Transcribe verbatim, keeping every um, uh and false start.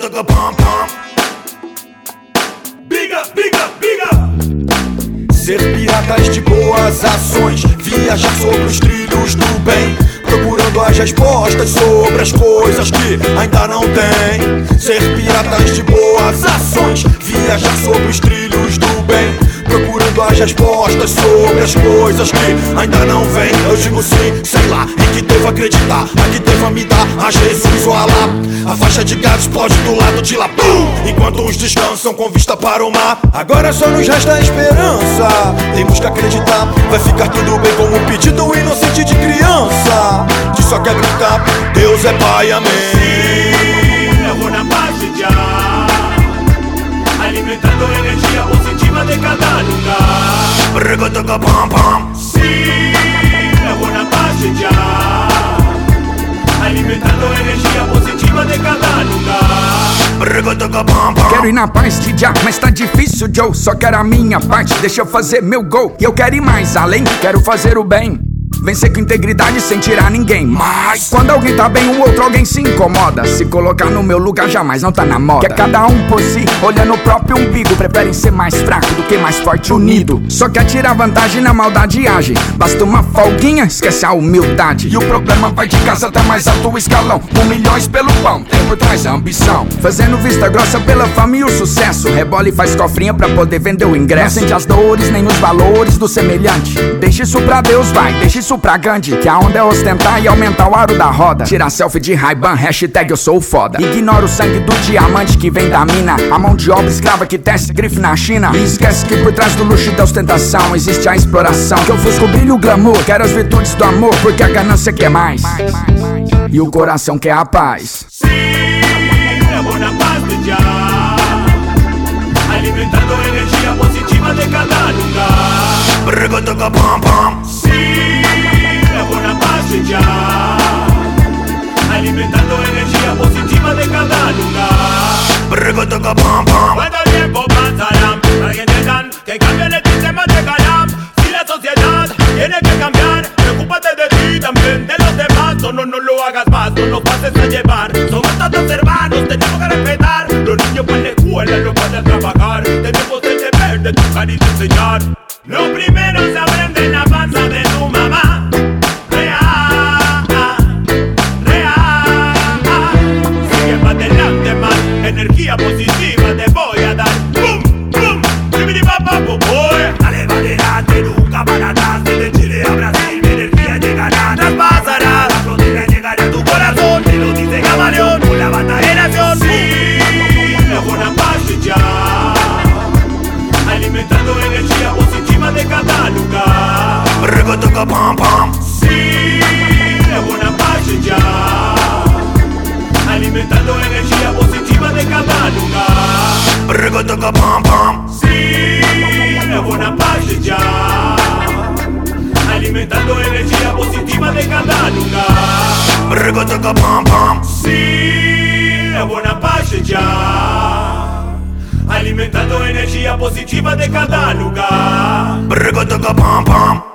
Brigatoca pam pam. Biga, biga, biga. Ser piratas de boas ações, viajar sobre os trilhos do bem, procurando as respostas sobre as coisas que ainda não tem. Ser piratas de boas ações, viajar sobre os trilhos do bem, procurando as respostas sobre as coisas que ainda não vem. Eu digo sim, sei lá, em que devo acreditar, a que devo me dar, a Jesus ou Alá. A faixa de gado explode do lado de lá, pum! Enquanto uns descansam com vista para o mar. Agora só nos resta a esperança, temos que acreditar, vai ficar tudo bem, como um pedido inocente de criança que só quer gritar, Deus é Pai, amém. Sim, eu vou na paz de já, alimentando energia positiva de cada lugar. Brigatoca pam pam. Sim, eu vou na paz de já, alimentando energia positiva de cada lugar. Brigatoca pam pam. Quero ir na paz de já, mas tá difícil, Joe. Só quero a minha parte, deixa eu fazer meu gol. E eu quero ir mais além, quero fazer o bem, vencer com integridade sem tirar ninguém. Mas quando alguém tá bem, o outro alguém se incomoda. Se colocar no meu lugar jamais não tá na moda. Quer cada um por si, olhando o próprio umbigo. Preferem ser mais fraco do que mais forte unido. Só quer tirar vantagem, na maldade age. Basta uma folguinha, esquece a humildade. E o problema vai de casa até mais alto escalão. Com milhões pelo pão, tem por trás a ambição. Fazendo vista grossa pela fama e o sucesso. Rebola e faz cofrinha pra poder vender o ingresso. Não sente as dores, nem os valores do semelhante. Deixa isso pra Deus, vai, deixa isso pra Gandhi, que a onda é ostentar e aumentar o aro da roda. Tirar selfie de Ray-Ban, hashtag eu sou foda. Ignora o sangue do diamante que vem da mina, a mão de obra escrava que testa grife na China. E esquece que por trás do luxo e da ostentação existe a exploração. Que eu ofusco o brilho e o glamour, quero as virtudes do amor, porque a ganância quer mais e o coração quer a paz. Sim, eu vou na paz de já, alimentando energia positiva de cada lugar. Brigatoca pam pam. Sim, eu vou na paz de já, alimentando energia positiva de cada lugar. Brigatoca pam pam. Cuando el tiempo pasará, para que entiendan que cambie el sistema de Kalam. Si la sociedad tiene que cambiar, preocúpate de ti, también de los demás. No, no, no lo hagas más, no nos pases a llevar. Somos todos hermanos, tenemos que respetar. Los niños van a la escuela, no van a trabajar. Tenemos el deber de educar y de enseñar. Lo primero se aprende en la panza de tu mamá. Real, real. Sigue para adelante más, energía positiva te voy a dar. Boom, boom, chibiri pa pa po boy. Dale para adelante, nunca para atrás. Desde Chile a Brasil, mi energía llegará, traspasará. La frontera llegará a tu corazón, te lo dice Camaleón. Con la banda de nación, sí, es una paz ya, alimentando energía positiva de cada lugar. Brigatoca pam pam. Sí, es una paz ya, alimentando energía positiva de cada lugar. Brigatoca pam pam. Sí, es una paz ya, alimentando energía positiva de cada lugar. Brigatoca pam pam. Sí, es una paz ya, alimentando energía positiva de cada lugar. Brigatoca pam pam.